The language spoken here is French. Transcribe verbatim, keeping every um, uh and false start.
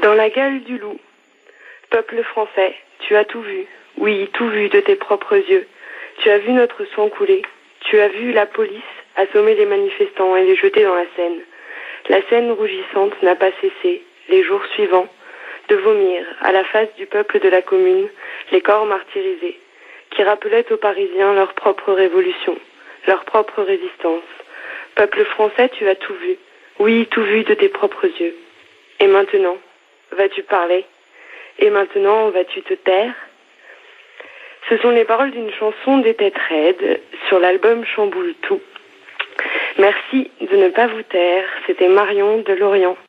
Dans la gueule du loup. Peuple français, tu as tout vu. Oui, tout vu de tes propres yeux. Tu as vu notre sang couler. Tu as vu la police assommer les manifestants et les jeter dans la Seine. La Seine rougissante n'a pas cessé, les jours suivants, de vomir à la face du peuple de la commune les corps martyrisés, qui rappelaient aux Parisiens leur propre révolution, leur propre résistance. Peuple français, tu as tout vu. Oui, tout vu de tes propres yeux. Et maintenant, vas-tu parler? Et maintenant, vas-tu te taire? Ce sont les paroles d'une chanson des Têtes Raides sur l'album Chamboule tout. Merci de ne pas vous taire. C'était Marion de Lorient.